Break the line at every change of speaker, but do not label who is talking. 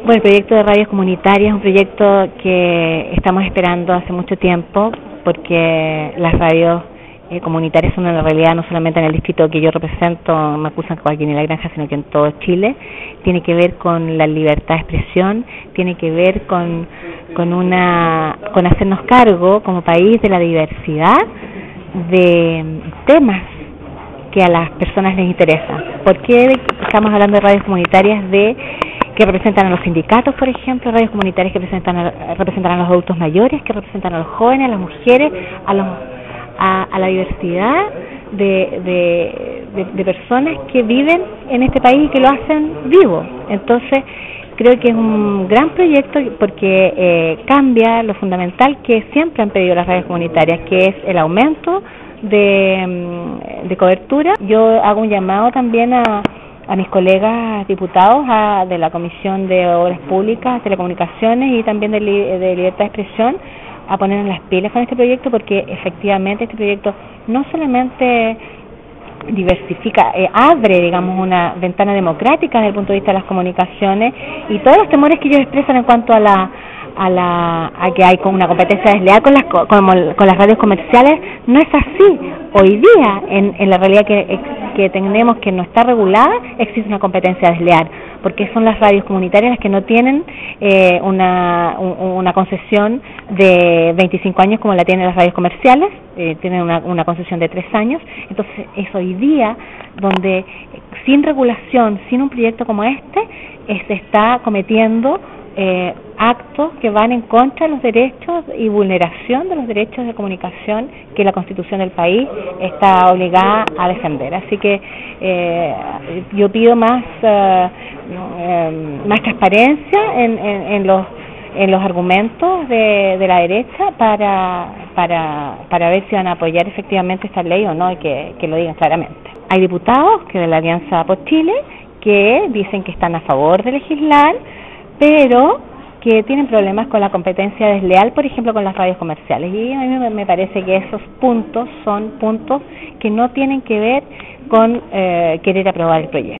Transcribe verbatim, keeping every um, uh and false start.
Bueno, el proyecto de radios comunitarias es un proyecto que estamos esperando hace mucho tiempo, porque las radios eh, comunitarias son en la realidad no solamente en el distrito que yo represento, Macusan, Coaquín y La Granja, sino que en todo Chile. Tiene que ver con la libertad de expresión, tiene que ver con, con, una, con hacernos cargo como país de la diversidad de temas que a las personas les interesan. ¿Por qué estamos hablando de radios comunitarias de que representan a los sindicatos, por ejemplo, radios comunitarias que representan a, representan a los adultos mayores, que representan a los jóvenes, a las mujeres, a, los, a, a la diversidad de, de, de, de personas que viven en este país y que lo hacen vivo? Entonces, creo que es un gran proyecto porque eh, cambia lo fundamental que siempre han pedido las radios comunitarias, que es el aumento de, de cobertura. Yo hago un llamado también a a mis colegas diputados a, de la Comisión de Obras Públicas, Telecomunicaciones y también de, li, de Libertad de Expresión a ponernos las pilas con este proyecto, porque efectivamente este proyecto no solamente diversifica, eh, abre, digamos, una ventana democrática desde el punto de vista de las comunicaciones y todos los temores que ellos expresan en cuanto a la a la a que hay con una competencia desleal con las con, con las radios comerciales. No es así. Hoy día en, en la realidad que, que tenemos, que no está regulada, existe una competencia desleal, porque son las radios comunitarias las que no tienen eh, una una concesión de veinticinco años como la tienen las radios comerciales, eh, tienen una, una concesión de tres años. Entonces es hoy día donde sin regulación, sin un proyecto como este, eh, se está cometiendo Eh, actos que van en contra de los derechos y vulneración de los derechos de comunicación que la Constitución del país está obligada a defender. Así que eh, yo pido más eh, eh, más transparencia en, en, en los en los argumentos de, de la derecha para para para ver si van a apoyar efectivamente esta ley o no, y que, que lo digan claramente. Hay diputados que de la Alianza por Chile que dicen que están a favor de legislar, pero que tienen problemas con la competencia desleal, por ejemplo, con las radios comerciales. Y a mí me parece que esos puntos son puntos que no tienen que ver con eh, querer aprobar el proyecto.